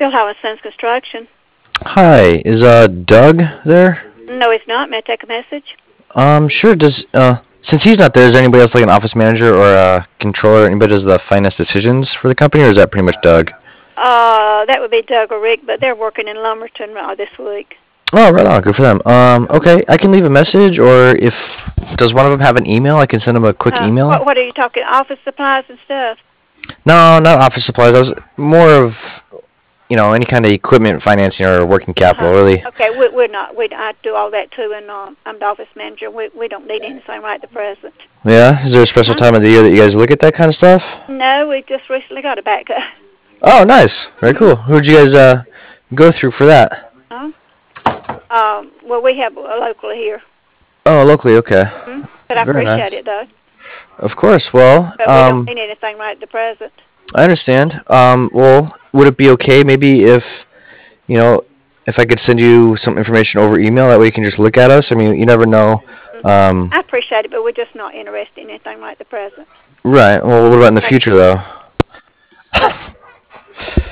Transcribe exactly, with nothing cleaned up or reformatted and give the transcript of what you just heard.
Philhouse and Sons Construction. Hi, is uh Doug there? No, he's not. May I take a message? Um, sure. Does uh since he's not there, is there anybody else like an office manager or a controller? Anybody does the finance decisions for the company, or is that pretty much Doug? Uh, that would be Doug or Rick, but they're working in Lumberton uh, this week. Oh, right on. Good for them. Um, okay, I can leave a message, or if does one of them have an email, I can send them a quick Uh, email. what, what are you talking? Office supplies and stuff? No, not office supplies. I was more of you know any kind of equipment financing or working capital, Uh-huh. really. Okay, we, we're not. We I do all that too, and uh, I'm the office manager. We we don't need anything right at the present. Yeah. Is there a special Huh? time of the year that you guys look at that kind of stuff? No, we just recently got a backhoe. Oh, nice. Very Mm-hmm. cool. Who'd you guys uh go through for that? Huh? Um, well, we have a locally here, Oh, locally. Okay. hmm but I Very appreciate nice. it though. Of course. Well, But we don't um, need anything right at the present. I understand. Um, well, would it be okay maybe if you know if I could send you some information over email? That way you can just look at us. I mean, you never know. Hmm Um, I appreciate it, but we're just not interested in anything right at the present. right. Well, what about in the Thank future you. though?